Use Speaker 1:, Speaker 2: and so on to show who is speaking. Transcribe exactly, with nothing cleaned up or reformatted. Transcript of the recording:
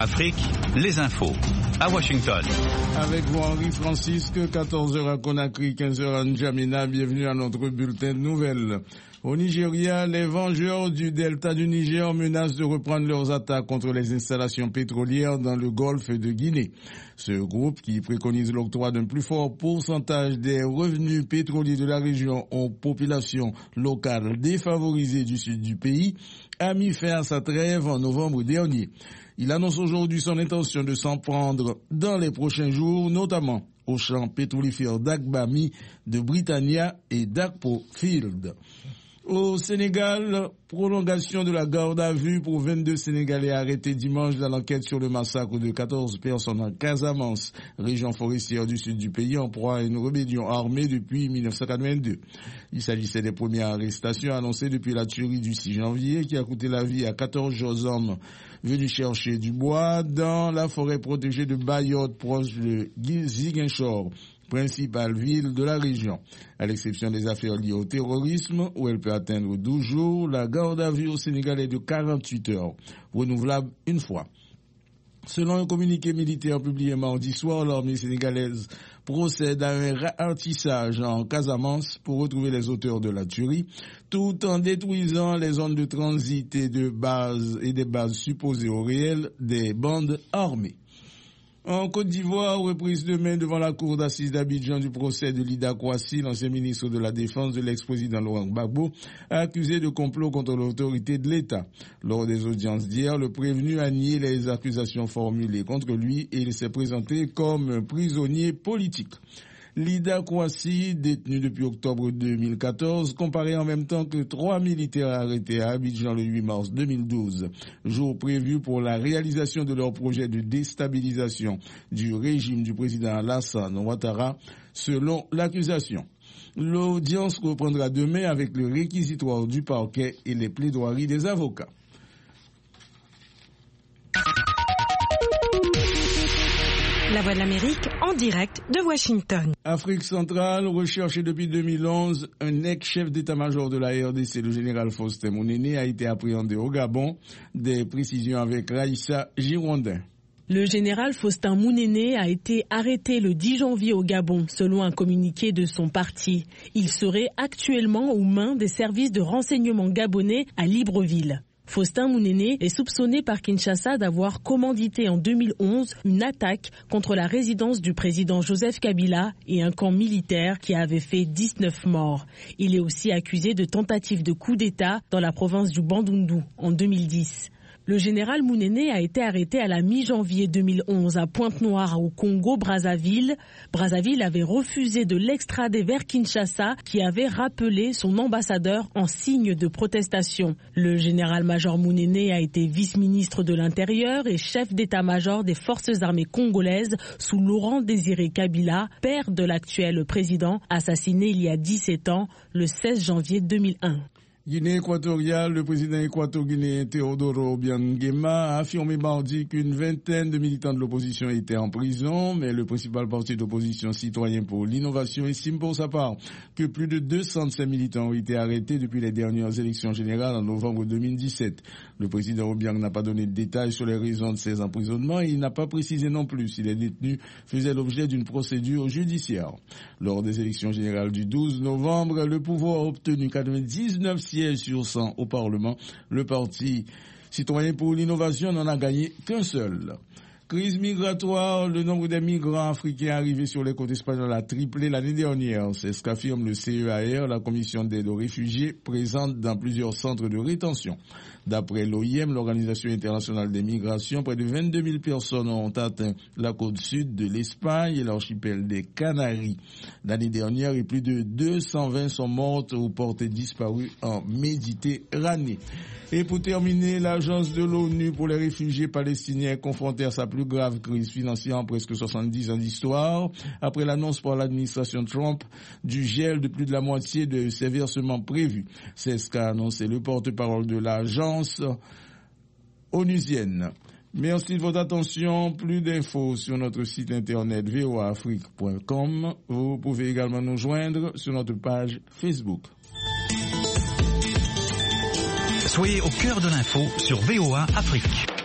Speaker 1: Afrique, les infos, à Washington.
Speaker 2: Avec vous, Henri Francisque, quatorze heures à Conakry, quinze heures à N'Djamena. Bienvenue à notre bulletin de nouvelles. Au Nigeria, les vengeurs du delta du Niger menacent de reprendre leurs attaques contre les installations pétrolières dans le golfe de Guinée. Ce groupe, qui préconise l'octroi d'un plus fort pourcentage des revenus pétroliers de la région aux populations locales défavorisées du sud du pays, a mis fin à sa trêve en novembre dernier. Il annonce aujourd'hui son intention de s'en prendre dans les prochains jours, notamment aux champs pétrolifères d'Agbami, de Britannia et d'Akpo Field. Au Sénégal, prolongation de la garde à vue pour vingt-deux Sénégalais arrêtés dimanche dans l'enquête sur le massacre de quatorze personnes en Casamance, région forestière du sud du pays, en proie à une rébellion armée depuis mille neuf cent quatre-vingt-deux. Il s'agissait des premières arrestations annoncées depuis la tuerie du six janvier qui a coûté la vie à quatorze jeunes hommes venus chercher du bois dans la forêt protégée de Bayotte, proche de Ziguinchor, principale ville de la région. À l'exception des affaires liées au terrorisme, où elle peut atteindre douze jours, la garde à vue au Sénégal est de quarante-huit heures, renouvelable une fois. Selon un communiqué militaire publié mardi soir, l'armée sénégalaise procède à un ratissage en Casamance pour retrouver les auteurs de la tuerie, tout en détruisant les zones de transit et de base et des bases supposées au réel des bandes armées. En Côte d'Ivoire, reprise demain devant la cour d'assises d'Abidjan du procès de Lida Kouassi, l'ancien ministre de la Défense de l'ex-président Laurent Gbagbo, accusé de complot contre l'autorité de l'État. Lors des audiences d'hier, le prévenu a nié les accusations formulées contre lui et il s'est présenté comme prisonnier politique. Lida Kouassi, détenu depuis octobre deux mille quatorze, comparé en même temps que trois militaires arrêtés à Abidjan le huit mars deux mille douze, jour prévu pour la réalisation de leur projet de déstabilisation du régime du président Alassane Ouattara, selon l'accusation. L'audience reprendra demain avec le réquisitoire du parquet et les plaidoiries des avocats.
Speaker 3: La Voix de l'Amérique en direct de Washington.
Speaker 2: Afrique centrale, recherché depuis deux mille onze, un ex-chef d'état-major de la R D C, le général Faustin Mounéné, a été appréhendé au Gabon. Des précisions avec Raïssa Girondin.
Speaker 4: Le général Faustin Mounéné a été arrêté le dix janvier au Gabon, selon un communiqué de son parti. Il serait actuellement aux mains des services de renseignement gabonais à Libreville. Faustin Mounéné est soupçonné par Kinshasa d'avoir commandité en deux mille onze une attaque contre la résidence du président Joseph Kabila et un camp militaire qui avait fait dix-neuf morts. Il est aussi accusé de tentative de coup d'État dans la province du Bandundu en deux mille dix. Le général Mounéné a été arrêté à la mi-janvier deux mille onze à Pointe-Noire au Congo-Brazzaville. Brazzaville avait refusé de l'extrader vers Kinshasa qui avait rappelé son ambassadeur en signe de protestation. Le général-major Mounéné a été vice-ministre de l'Intérieur et chef d'état-major des forces armées congolaises sous Laurent Désiré Kabila, père de l'actuel président, assassiné il y a dix-sept ans, le seize janvier deux mille un.
Speaker 2: Guinée équatoriale, le président équato-guinéen Teodoro Obiang-Nguema a affirmé mardi qu'une vingtaine de militants de l'opposition étaient en prison, mais le principal parti d'opposition Citoyen pour l'innovation estime pour sa part que plus de deux cent de ces militants ont été arrêtés depuis les dernières élections générales en novembre deux mille dix-sept. Le président Obiang n'a pas donné de détails sur les raisons de ces emprisonnements et il n'a pas précisé non plus si les détenus faisaient l'objet d'une procédure judiciaire. Lors des élections générales du douze novembre, le pouvoir a obtenu quatre-vingt-dix-neuf sièges sur cent au Parlement. Le parti Citoyen pour l'innovation n'en a gagné qu'un seul. Crise migratoire, le nombre des migrants africains arrivés sur les côtes espagnoles a triplé l'année dernière. C'est ce qu'affirme le C E A R, la commission d'aide aux réfugiés, présente dans plusieurs centres de rétention. D'après l'O I M, l'Organisation internationale des migrations, près de vingt-deux mille personnes ont atteint la côte sud de l'Espagne et l'archipel des Canaries. L'année dernière, et plus de deux cent vingt sont mortes ou portées disparues en Méditerranée. Et pour terminer, l'agence de l'ONU pour les réfugiés palestiniens est confrontée à sa plus grave crise financière en presque soixante-dix ans d'histoire, après l'annonce par l'administration Trump du gel de plus de la moitié de ses versements prévus. C'est ce qu'a annoncé le porte-parole de l'agence onusienne. Merci de votre attention. Plus d'infos sur notre site internet v o a afrique point com. Vous pouvez également nous joindre sur notre page Facebook.
Speaker 1: Soyez au cœur de l'info sur V O A Afrique.